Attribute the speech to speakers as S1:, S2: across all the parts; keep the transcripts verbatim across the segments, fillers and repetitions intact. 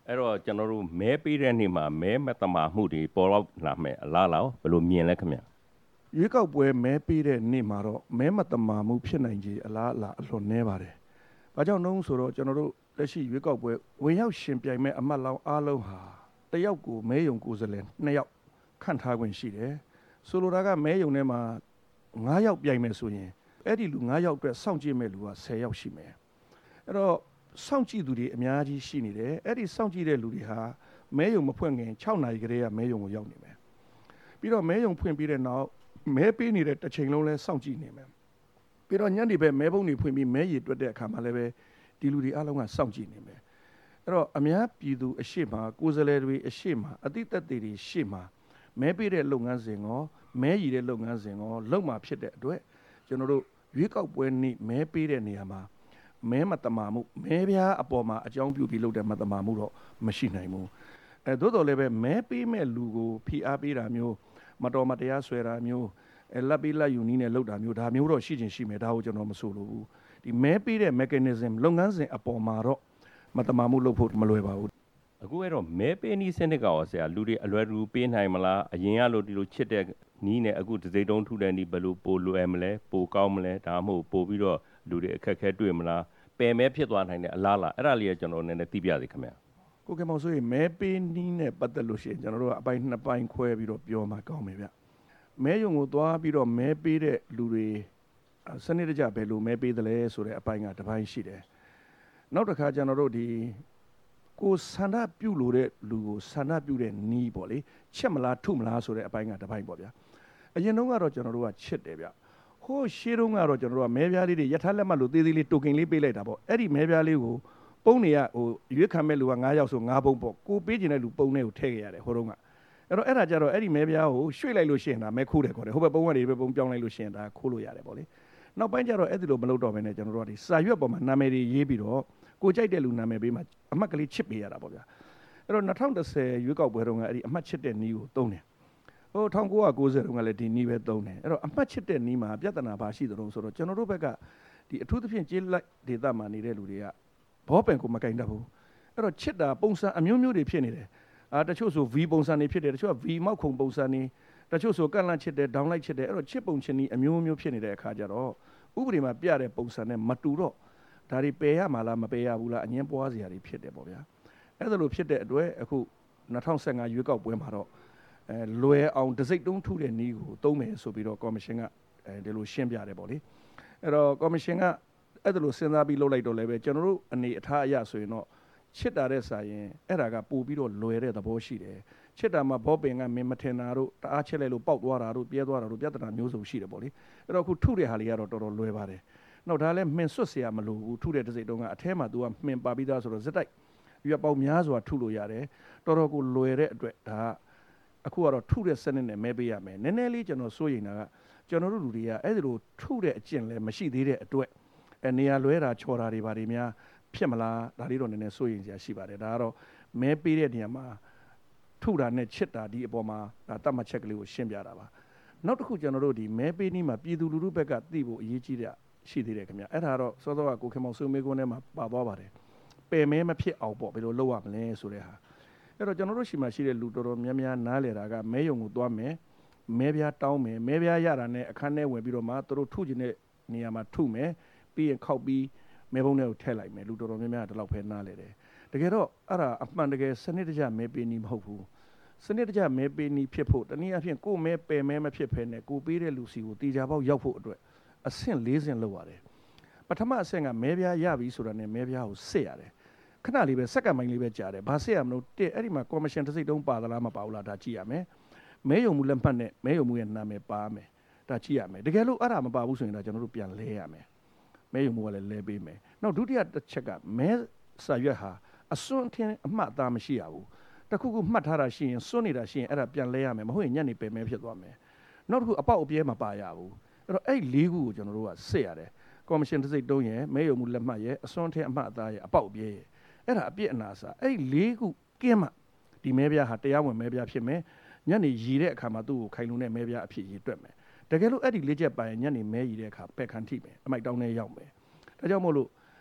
S1: အဲ့တော့ကျွန်တော်တို့မဲပေးတဲ့နေ့မှာမဲမတမာမှုတွေပေါ်တော့လာမယ်အလားလားဘယ်လိုမြင်လဲခင်ဗျ
S2: ရွေးကောက်ပွဲမဲပေးတဲ့နေ့မှာတော့မဲမတမာမှုဖြစ်နိုင်ခြေအလားအလာအလွန်နည်းပါတယ်။ဘာကြောင့်လဲဆိုတော့ကျွန်တော်တို့လက်ရှိရွေးကောက်ပွဲဝင်ရောက်ရှင်ပြိုင်မဲ့အမတ်လောင်းအားလုံးဟာတယောက်ကိုမဲယုံကိုယ်စားလှယ်နှစ်ယောက်ခန့်ထားခွင့်ရှိတယ်။ဆိုလိုတာကမဲယုံထဲမှာငါးယောက်ပြိုင်မယ်ဆိုရင်အဲ့ဒီလူငါးယောက်အတွက်စောင့်ကြည့်မဲ့လူကဆယ်ယောက်ရှိမယ်။အဲ့တော့စောင့်ကြည့်သူတွေအများကြီးရှိနေတယ်အဲ့ဒီစောင့်ကြည့်တဲ့လူတွေဟာမဲယုံမဖွင့်ခင်၆နာရီကလေးကမဲယုံကိုရောက်နေမယ်ပြီးတော့မဲယုံဖွင့်ပြီးတဲ့နောက်မဲပေးနေတဲ့တစ်ချိန်လုံးလဲစောင့်ကြည့်နေမယ်ပြီးတော့ညနေပဲမဲပုံးတွေဖွင့်ပြီးမဲရည်တွက်တဲ့အခါမှာလည်းပဲဒီလူတွေအားလုံးကစောင့်ကြည့်နေမယ်အဲ့တော့အများပြည်သူအရှိမကိုယ်စားလှယ်တွေအရှိမအတိတ်သက်တွေရှေ့မှာမဲပေးတဲ့လုပ်ငန်းစဉ်ရောမဲရည်တဲ့လုပ်ငန်းစဉ်ရောလုံမှာဖြစ်တဲ့အတွက်ကျွန်တော်တို့ရွေးကောက်ပွဲနေ့မဲပေးတဲ့နေရာမှာမဲမတမာမှုမဲပြားအပေါ်မှာအကြောင်းပြုပြီးလုပ်တဲ့မတမာမှုတော့မရှိနိုင်ဘူးအဲသို့တော်လည်းပဲမဲပေးမဲ့လူကိုဖိအားပေးတာမျိုးမတော်မတရားဆွဲတာမျိုးအဲလက်ပေးလက်ယူနည်းနဲ့လုပ်တာမျိုးဒါမျိုးတော့ရှိချင်ရှိမယ်ဒါကိုကျွန်တော်မဆိုလိုဘူးဒီမဲပေးတဲ့ mechanism လုပ်ငန်းစဉ်အပေါ်မှာတော့မတမာမှုလုပ်ဖို့မလွယ်ပါဘူး
S1: အခုအဲ့တော့မဲပေးနည်းစနစ်ကရောဆရာလူတွေအလွယ်တူပေးနိုင်မလားအရင်ကလို့ဒီလိုချစ်တဲ့နီးနဲ့အခုဒစိတုံးထုတဲ့နီးဘယ်လိုပိုလွယ်မလဲပိုကောင်းမလဲဒါမှမဟုတ်ပိုပြီးတော့လူတွေအခက်အခဲတွေ့မလားပယ်မဲဖြစ်သွားနိုင်တဲ့အလားလားအဲ့ဒါလေးကကျွန်တော်နည်းနည်းသိပြသေးခင်ဗျာ
S2: ကိုကမောင်ဆိုရင်မဲပေးနီးနဲ့ပတ်သက်လို့ရှိရင်ကျွန်တော်တို့ကအပိုင်းနှစ်ပိုင်းခွဲပြီးတော့ပြောမှာကောင်းမယ်ဗျမဲယုံကိုသွားပြီးတော့မဲပေးတဲ့လူတွေစနစ်တကျဘယ်လိုမဲပေးသလဲဆိုတဲ့အပိုင်းကတစ်ပိုင်းရှိတယ်နောက်တစ်ခါကျွန်တော်တို့ဒီကိုဆန္ဒပြုလို့တဲ့လူကိုဆန္ဒပြုတဲ့နီးပေါ့လေချက်မလားထုမလားဆိုတဲ့အပိုင်းကတစ်ပိုင်းပေါ့ဗျာအရင်တုန်းကတော့ကျွန်တော်တို့ကချစ်တယ်ဗျဟိုရှေးတုန်းကတော့ကျွန်တော်တို့ကမဲပြားလေးတွေရထားလက်မှတ်လို့သေးသေးလေးတိုကင်လေးပေးလိုက်တာပေါ့အဲ့ဒီမဲပြားလေးကိုပုံနေရဟိုရွေးခံမဲ့လူက၅ယောက်ဆို၅ပုံပေါ့ကိုပေးခြင်းတဲ့လူပုံနဲ့ကိုထည့်ခဲ့ရတယ်ဟိုတုန်းကအဲ့တော့အဲ့ဒါကြတော့အဲ့ဒီမဲပြားကိုရွှေ့လိုက်လို့ရှိရင်ဒါမဲခိုးတယ်ခေါ်တယ်ဟိုဘက်ပုံကနေဘက်ပုံပြောင်းလိုက်လို့ရှိရင်ဒါခိုးလို့ရတယ်ပေါ့လေနောက်ပိုင်းကျတော့အဲ့ဒီလိုမလုပ်တော့ဘဲနဲ့ကျွန်တော်တို့ကဒီစာရွက်ပေါ်မှာနာမည်တွေရေးပြီးတော့ကိုကြိုက်တဲ့လူနာမည်ပေးမှအမှတ်ကလေးချစ်ပေးရတာပေါ့ဗျာအဲ့တော့၂၀၁၀ရွေးကောက်ပွဲတုန်းကအဲ့ဒီအမှတ်ချစ်တဲ့နီးကိုသုံးတယ်ဟို၁၉၉၀တုန်းကလည်းဒီနီးပဲသုံးတယ်အဲ့တော့အမှတ်ချစ်တဲ့နီးမှာပြဿနာဘာရှိသလဲဆိုတော့ကျွန်တော်တို့ဘက်ကဒီအထူးသဖြင့်ကျေးလက်ဒေသမှာနေတဲ့လူတွေကဘောပင်ကိုမကင်တတ်ဘူးအဲ့တော့ချစ်တာပုံစံအမျိုးမျိုးတွေဖြစ်နေတယ်အာတချို့ဆို V ပုံစံတွေဖြစ်တယ်တချို့က V မောက်ခုံပုံစံတွေတချို့ဆိုကန့်လန့်ချစ်တယ်ဒေါင်းလိုက်ချစ်တယ်အဲ့တော့ချစ်ပုံချစ်နီးအမျိုးမျိုးဖြစ်နေတဲ့အခါကျတော့ဥပဒေမှာပြတဲ့ပုံစံနဲ့မတူတော့ဒါတွေပယ်ရမှာလားမပယ်ရဘူးလားအငင်းပွားစရာတွေဖြစ်တယ်ပေါ့ဗျာအဲ့ဒါလိုဖြစ်တဲ့အတွက်အခု၂၀၁၅ရွေးကောက်ပွဲမှာတော့အဲလွယ်အောင်တစိတ်တုံးထုတဲ့နီးကိုသုံးမယ်ဆိုပြီးတော့ကော်မရှင်ကအဲဒီလိုရှင်းပြတယ်ပေါ့လေအဲ့တော့ကော်မရှင်ကအဲ့ဒါလိုစဉ်းစားပြီးလုပ်လိုက်တော့လည်းပဲကျွန်တော်တို့အနေအထားအရဆိုရင်တော့ချစ်တာတဲ့စာရင်အဲ့ဒါကပို့ပြီးတော့လွယ်တဲ့သဘောရှိတယ်ချစ်တာမှာဘောပင်ကမင်းမထင်တာတို့တအားချစ်လိုက်လို့ပေါက်သွားတာတို့ပြဲသွားတာတို့ပြဿနာမျိုးစုံရှိတယ်ပေါ့လေအဲ့တော့အခုထုတဲ့ဟာလေးကတော့တော်တော်လွယ်ပါတယ်နောက်ဒါလည်းမှင်ဆွတ်เสียမလို့ဘူးထုတဲ့တစိတ်တုံးကအထဲမှာ तू ကမှင်ပါပြီးသားဆိုတော့ဇက်တိုက်ရွက်ပေါင်းများစွာထုလို့ရတယ်တော်တော်ကိုလွယ်တဲ့အတွက်ဒါအခုကတော့ထုတဲ့စနစ်နဲ့မဲပေးရမယ်နည်းနည်းလေးကျွန်တော်စိုးရိမ်တာကကျွန်တော်တို့လူတွေကအဲ့ဒီလိုထုတဲ့အကျင့်လည်းမရှိသေးတဲ့အတွက်အဲနေရာလွဲတာချော်တာတွေဘာတွေများဖြစ်မလားဒါလေးတော့နည်းနည်းစိုးရိမ်စရာရှိပါတယ်ဒါကတော့မဲပေးတဲ့နေရာမှာထုတာနဲ့ချစ်တာဒီအပေါ်မှာဒါတတ်မှတ်ချက်ကလေးကိုရှင်းပြတာပါနောက်တစ်ခုကျွန်တော်တို့ဒီမဲပေးနည်းမှာပြည်သူလူထုဘက်ကသိဖို့အရေးကြီးတဲ့ရှိသေးတယ်ခင်ဗျအဲ့ဒါတော့စောစောကကိုခင်မောင်ဆွေးမေးခွန်းထဲမှာပါသွားပါတယ်ပယ်မဲမဖြစ်အောင်ပေါ့ဘယ်လိုလုပ်ရမလဲဆိုတဲ့ဟာအဲ့တော့ကျွန်တော်တို့ရှိမှရှိတဲ့လူတော်တော်များများနားလေတာကမဲယုံကိုသွားမယ်မဲပြားတောင်းမယ်မဲပြားရတာနဲ့အခန်းထဲဝင်ပြီးတော့မှသူတို့ထုကျင်တဲ့နေရာမှာထုမယ်ပြီးရင်ခောက်ပြီးမဲပုံးတွေကိုထည့်လိုက်မယ်လူတော်တော်များများဒီလောက်ပဲနားလေတယ်တကယ်တော့အဲ့ဒါအမှန်တကယ်စနစ်တကျမဲပေးနည်းမဟုတ်ဘူးစနစ်တကျမဲပေးနည်းဖြစ်ဖို့တနည်းအားဖြင့်ကိုမဲပယ်မဲမဖြစ်ဖ ೇನೆ ကိုပေးတဲ့လူစီကိုတေချာပေါက်ရောက်ဖို့အတွက်အဆင့်၄ဆင့်လောက်ရတယ်ပထမအဆင့်ကမဲပြားရပြီဆိုတာနဲ့မဲပြားကိုစစ်ရတယ်ခဏလေးပဲစက္ကန့်ပိုင်းလေးပဲကြာတယ်ဘာစစ်ရမလို့တဲ့အဲ့ဒီမှာကော်မရှင်တစ်စိတ်တုံးပါသလားမပါဘူးလားဒါကြည့်ရမယ်မဲယုံမှုလက်မှတ်နဲ့မဲယုံမှုရဲ့နာမည်ပါမယ်ဒါကြည့်ရမယ်တကယ်လို့အဲ့ဒါမပါဘူးဆိုရင်ဒါကျွန်တော်တို့ပြန်လဲရမယ်မဲယုံမှုကလည်းလဲပေးမယ်နောက်ဒုတိယတစ်ချက်ကမဲစာရွက်ဟာအစွန်းအထင်းအမှတ်အသားမရှိရဘူးတခုခုမှတ်ထားတာရှိရင်စွန်းနေတာရှိရင်အဲ့ဒါပြန်လဲရမယ်မဟုတ်ရင်ညနေပယ်မဲဖြစ်သွားမယ်နောက်တစ်ခုအပေါက်အပြဲမပါရဘူးအဲ့တော့အဲ့လေးခုကိုကျွန်တော်တို့ကစစ်ရတယ်ကော်မရှင်တစ်စိတ်တုံးရဲ့မဲယုံမှုလက်မှတ်ရဲ့အစွန်းအထင်းအမှတ်အသားရဲ့အပေါက်အပြဲရဲ့အဲ့ဒါအပြည့်အနာစာအဲ့လေးခုကင်းမှဒီမဲပြားဟာတရားဝင်မဲပြားဖြစ်မယ်ညနေရည်တဲ့အခါမှာသူ့ကိုခိုင်လုံတဲ့မဲပြားအဖြစ်ရည်တွက်မယ်တကယ်လို့အဲ့ဒီလေးချက်ပိုင်းညနေမဲရည်တဲ့အခါပက်ခန်းထိမယ်အမိုက်တောင်းနဲ့ရောက်မယ်ဒါကြောင့်မို့လို့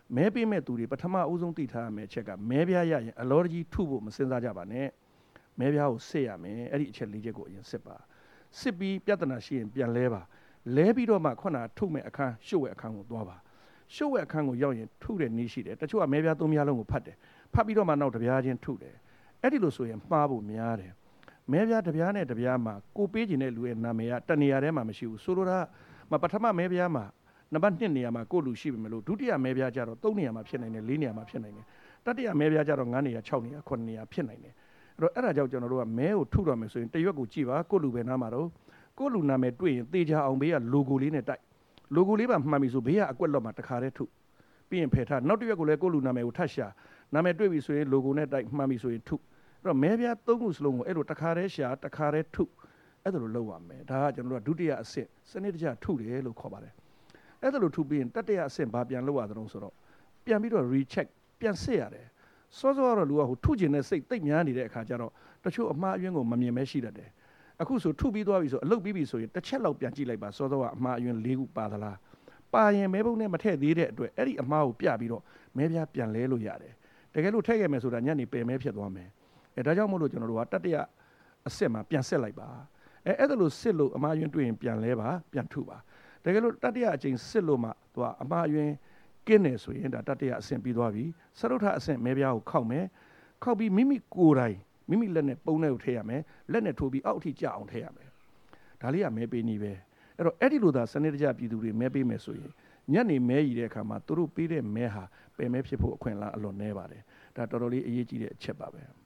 S2: မဲပေးမဲ့သူတွေပထမအဦးဆုံးသိထားရမယ်အချက်ကမဲပြားရရင်အလောတကြီးထုဖို့မစင်စားကြပါနဲ့မဲပြားကိုစစ်ရမယ်အဲ့ဒီအချက်လေးချက်ကိုအရင်စစ်ပါစစ်ပြီးပြဿနာရှိရင်ပြန်လဲပါလဲပြီးတော့မှခုနထုမဲ့အခန်းရှုပ်ဝဲအခန်းကိုသွားပါရှုပ်ဝဲအခန်းကိုရောက်ရင်ထုတဲ့နည်းရှိတယ်တချို့ကမဲပြားသုံးပြားလုံးကိုဖတ်တယ်ဖတ်ပြီးတော့မှနောက်တစ်ပြားချင်းထုတယ်အဲ့ဒီလိုဆိုရင်မှားဖို့များတယ်မဲပြားတစ်ပြားနဲ့တစ်ပြားမှာကိုပေးခြင်းတဲ့လူရဲ့နာမည်ကတနေရာထဲမှာမရှိဘူးဆိုလိုတာမပထမမဲပြားမှာနံပါတ်နှစ်နေရာမှာကိုလူရှိပြီမလို့ဒုတိယမဲပြားကြတော့သုံးနေရာမှာဖြစ်နိုင်တယ်လေးနေရာမှာဖြစ်နိုင်တယ်တတိယမဲပြားကြတော့ငါးနေရာခြောက်နေရာခုနှစ်နေရာဖြစ်နိုင်တယ်အဲ့တော့အဲ့ဒါကြောင့်ကျွန်တော်တို့ကမဲကိုထုတော့မယ်ဆိုရင်တရွက်ကိုကြည့်ပါကိုလူပဲနားမှာတော့ကိုလူနာမည်တွေ့ရင်သေချာအောင်ဘေးက logo လေးနဲ့တိုက် logo လေးပါမှန်ပြီဆိုဘေးကအကွက်လော့မှာတခါတည်းထုပြီးရင်ဖယ်ထားနောက်တစ်ရွက်ကိုလည်းကိုလူနာမည်ကိုထပ်ရှာနာမည်တွေ့ပြီဆိုရင် logo နဲ့တိုက်မှန်ပြီဆိုရင်ထုအဲ့တော့မဲပြားသုံးခုစလုံးကိုအဲ့လိုတခါတည်းရှာတခါတည်းထုအဲ့ဒါလိုလုပ်ရမယ်ဒါကကျွန်တော်တို့ကဒုတိယအဆင့်စနစ်တကျထုတယ်လို့ခေါ်ပါတယ်အဲ့ဒါလိုထုပြီးရင်တတိယအဆင့်ဘာပြန်လုပ်ရသလဲဆိုတော့ပြန်ပြီးတော့ recheck ပြန်စစ်ရတယ်စောစောကတော့လူကဟိုထုကျင်တဲ့စိတ်တိတ်များနေတဲ့အခါကျတော့တချို့အမှားအယွင်းကိုမမြင်မဲရှိတတ်တယ်အခုဆိုထုပြီးသွားပြီဆိုအလုပ်ပြီးပြီဆိုရင်တစ်ချက်လောက်ပြန်ကြည့်လိုက်ပါစောစောကအမှားအယွင်း၄ခုပါသလားပါရင်မဲပုံးနဲ့မထည့်သေးတဲ့အတွက်အဲ့ဒီအမှားကိုပြပြီးတော့မဲပြားပြန်လဲလို့ရတယ်တကယ်လို့ထည့်ခဲ့မယ်ဆိုတာညနေပယ်မဲဖြစ်သွားမယ်အဲဒါကြောင့်မို့လို့ကျွန်တော်တို့ကတတိယအစစ်မှာပြန်ဆက်လိုက်ပါအဲအဲ့ဒါလို့စစ်လို့အမှားအယွင်းတွေ့ရင်ပြန်လဲပါပြန်ထုပါတကယ်လို့တတိယအချိန်စစ်လို့မှသူကအမှားအယွင်းကင်းတယ်ဆိုရင်ဒါတတိယအဆင့်ပြီးသွားပြီစရုထအဆင့်မဲပြားကိုခောက်မယ်ခောက်ပြီးမိမိကိုယ်တိုင်မိမိလက်နဲ့ပုံနဲ့ကိုထည့်ရမယ်လက်နဲ့ထိုးပြီးအောက်အထိကျအောင်ထည့်ရမယ်ဒါလေးကမဲပေးနည်းပဲအဲ့တော့အဲ့ဒီလိုသာစနစ်တကျပြည်သူတွေမဲပေးမယ်ဆိုရင်ညနေမဲရည်တဲ့အခါမှာသူတို့ပေးတဲ့မဲဟာပယ်မဲဖြစ်ဖို့အခွင့်အလမ်းအလွန်နည်းပါတယ်ဒါတော်တော်လေးအရေးကြီးတဲ့အချက်ပါပဲ